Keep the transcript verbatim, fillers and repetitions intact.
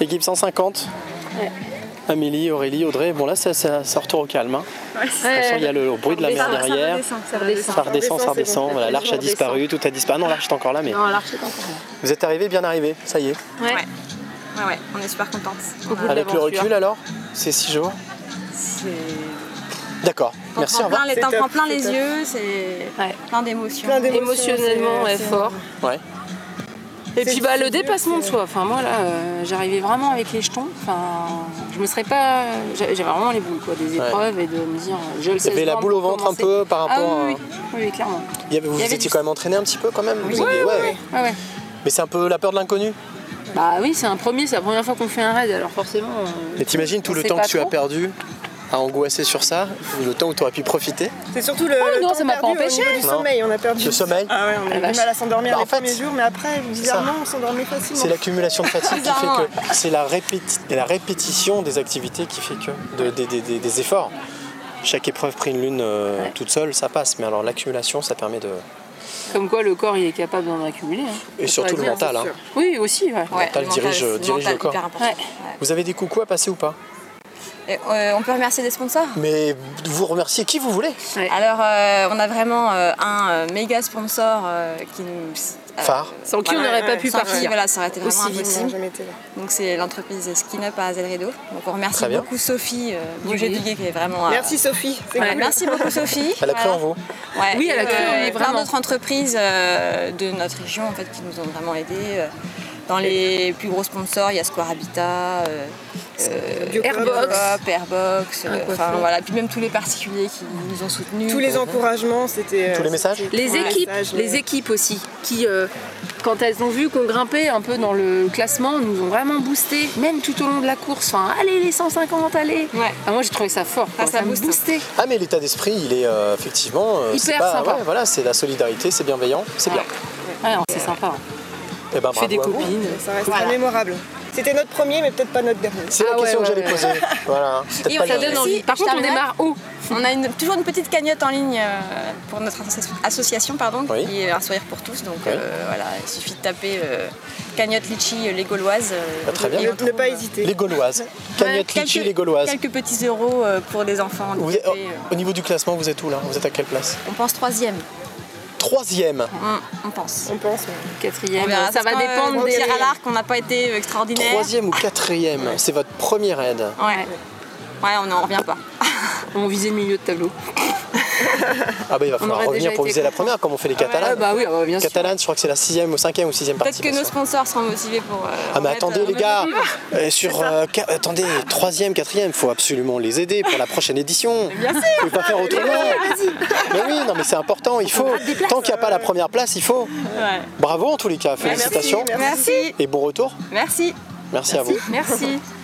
Équipe cent cinquante. Ouais. Amélie, Aurélie, Audrey. Bon là, ça, ça, ça retourne au calme. Hein. Ouais. De toute façon, il y a le, le bruit de la mer derrière. Ça redescend, ça redescend, ça redescend. Voilà, l'arche a disparu, tout a disparu. Non, l'arche est encore là, mais. Non, l'arche est encore là. Vous êtes arrivés, bien arrivés, ça y est. Ouais. Ouais. Ouais, ouais, on est super contente. Avec le recul alors, c'est six jours. C'est. D'accord, merci, au revoir. T'en prends plein les yeux, c'est ouais. plein d'émotions. Émotionnellement, ouais, fort. Ouais. Et puis bah, le dépassement de soi. Enfin, moi là, euh, j'arrivais vraiment avec les jetons. Enfin, je me serais pas. J'avais vraiment les boules, quoi, des épreuves ouais. et de me dire. Je le sais. Il y avait la boule au ventre un peu par rapport ah, oui, à. Oui, oui, clairement. Il y avait, vous vous étiez du... quand même entraîné un petit peu quand même. Oui, vous oui, aviez... oui, ouais. oui. Ouais, ouais. Mais c'est un peu la peur de l'inconnu. Bah oui, c'est un premier, c'est la première fois qu'on fait un raid, alors forcément. Euh, Mais t'imagines tout le temps que tu as perdu à angoisser sur ça, le temps où tu aurais pu profiter. C'est surtout le, oh, le non, temps ça m'a pas empêché. Du sommeil, on a perdu. Le sommeil. Ah ouais, on a eu du mal à s'endormir bah, les en fait, premiers jours, mais après, bizarrement, on s'endormait facilement. C'est l'accumulation de fatigue qui fait que c'est la, répéti... la répétition des activités qui fait que de, de, de, de, des efforts. Chaque épreuve pris une lune euh, ouais. toute seule, ça passe, mais alors l'accumulation, ça permet de. Comme quoi le corps il est capable d'en accumuler. Hein. Et surtout le mental. Hein. Oui, aussi. Ouais. Le mental, ouais, le dirige, mental, dirige le corps. Ouais. Vous avez des coucous à passer ou pas? Et, euh, on peut remercier des sponsors. Mais vous remerciez qui vous voulez. Ouais. Alors euh, on a vraiment euh, un euh, méga sponsor euh, qui nous... Euh, phare. Sans qui voilà, on n'aurait ouais, pas pu partir. Qui, voilà, ça aurait été vraiment aussi impossible. Donc c'est l'entreprise Skin Up à Azelredo. Donc on remercie beaucoup Sophie euh, du Jet du Guet qui est vraiment... Euh... Merci Sophie. Ouais, cool. Merci beaucoup Sophie. Elle a cru voilà. en vous. Ouais, oui, elle a cru euh, en vous. Plein d'autres entreprises euh, de notre région en fait, qui nous ont vraiment aidés. Euh, Dans les plus gros sponsors, il y a Square Habitat, euh, euh, Airbox, Airbox, euh, enfin voilà, puis même tous les particuliers qui nous ont soutenus. Tous les encouragements, c'était. Tous les messages. Les ouais, équipes, messages, les équipes aussi, qui euh, quand elles ont vu qu'on grimpait un peu dans le classement, nous ont vraiment boosté, même tout au long de la course. Enfin, allez les cent cinquante, allez. Ouais. Enfin, moi j'ai trouvé ça fort, ah, ça, ça me boosté. Ah mais l'état d'esprit, il est euh, effectivement euh, hyper pas, sympa. Ouais, voilà, c'est la solidarité, c'est bienveillant, c'est ouais. bien. Ouais, c'est sympa. Et ben, je fais des copines. Ça reste voilà. mémorable. C'était notre premier, mais peut-être pas notre dernier. C'est ah la question ouais, que ouais, j'allais ouais. poser. Voilà. Et on ça donne envie. Par contre, on démarre haut. On a une, toujours une petite cagnotte en ligne euh, pour notre association, pardon, oui. qui est Un Sourire pour tous. Donc oui. euh, voilà, il suffit de taper euh, cagnotte Litchi les Gauloises. Euh, bah, très bien. Et ne pas hésiter. Les Gauloises. Cagnotte ouais, Litchi les Gauloises. Quelques petits euros euh, pour les enfants. Vous êtes, oh, au niveau du classement, vous êtes où là? Vous êtes à quelle place? On pense troisième. Troisième. Mmh, on pense. On pense. Ouais. Quatrième. Verra, ça va dépendre euh, des tirs à l'arc. On n'a pas été extraordinaire. Troisième ou quatrième. C'est votre première aide. Ouais. Ouais, on n'en revient pas. On visait le milieu de tableau. Ah bah il va falloir revenir pour viser la première comme on fait les Catalanes. Ah bah oui, bah bien sûr. Catalanes, je crois que c'est la sixième ou cinquième ou sixième Peut-être participation. que nos sponsors seront motivés pour. Euh, ah mais attendez euh, les gars, euh, sur euh, attendez troisième, quatrième, il faut absolument les aider pour la prochaine édition. Mais bien sûr. Vous pouvez pas faire autrement. Mais oui, non mais c'est important, il faut. Tant qu'il n'y a pas la première place, il faut. Ouais. Bravo en tous les cas, félicitations. Merci. Merci. Et bon retour. Merci. Merci, Merci. à vous. Merci.